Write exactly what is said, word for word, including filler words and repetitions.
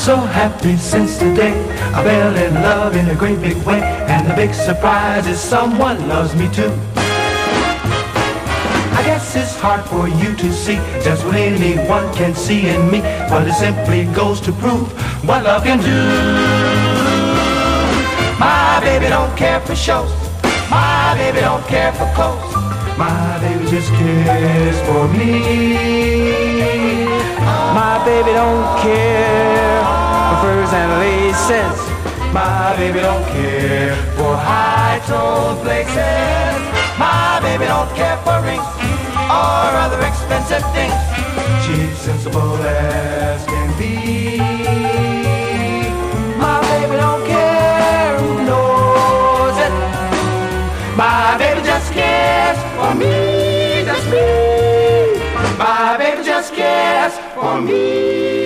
so happy since the day I fell in love in a great big way. And the big surprise is someone loves me too. I guess it's hard for you to see just what anyone can see in me, but it simply goes to prove what love can do. My baby don't care for shows, my baby don't care for clothes, my baby just cares for me. My baby don't care for furs and laces, my baby don't care for high-toned places. My baby don't care for rings or other expensive things. She's sensible as can be. My baby don't care who knows it. My baby just cares for me, just me. My baby just cares for me.